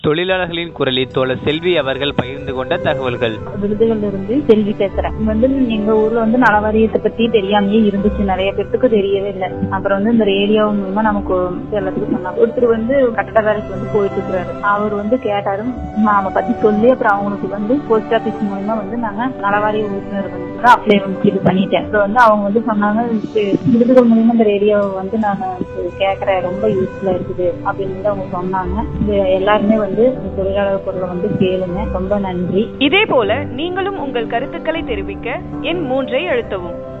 தொழிலாளர்களின் குரலில் தோழர் செல்வி அவர்கள் பகிர்ந்து கொண்ட தகவல்கள். விருதுகள்ல இருந்து செல்வி பேசுறேன். எங்க ஊர்ல நலவாரியத்தை பத்தி தெரியாமயே இருந்துச்சு, நிறைய பேருக்கு தெரியவே இல்லை. அப்புறம் இந்த ரேடியோ மூலமா நமக்கு எல்லாத்துக்கும் சொன்னாங்க. ஒருத்தர் கட்டட வேலைக்கு போயிட்டு இருக்கிறாரு. அவர் கேட்டாரு, அவனை பத்தி சொல்லி அப்புறம் அவங்களுக்கு போஸ்ட் ஆபீஸ் மூலமா நாங்க நலவாரிய உறுப்பினர் அப்ளை இது பண்ணிட்டேன். அப்புறம் அவங்க சொன்னாங்க, விருதுகள் மூலமா இந்த ரேடியோ நாங்க கேட்கறேன், ரொம்ப யூஸ்ஃபுல்லா இருக்குது அப்படின்னு அவங்க சொன்னாங்க. எல்லாருமே தொழிலாளர் குரலை கேளுங்க. ரொம்ப நன்றி. இதே போல நீங்களும் உங்கள் கருத்துக்களை தெரிவிக்க எண் 3 அழுத்தவும்.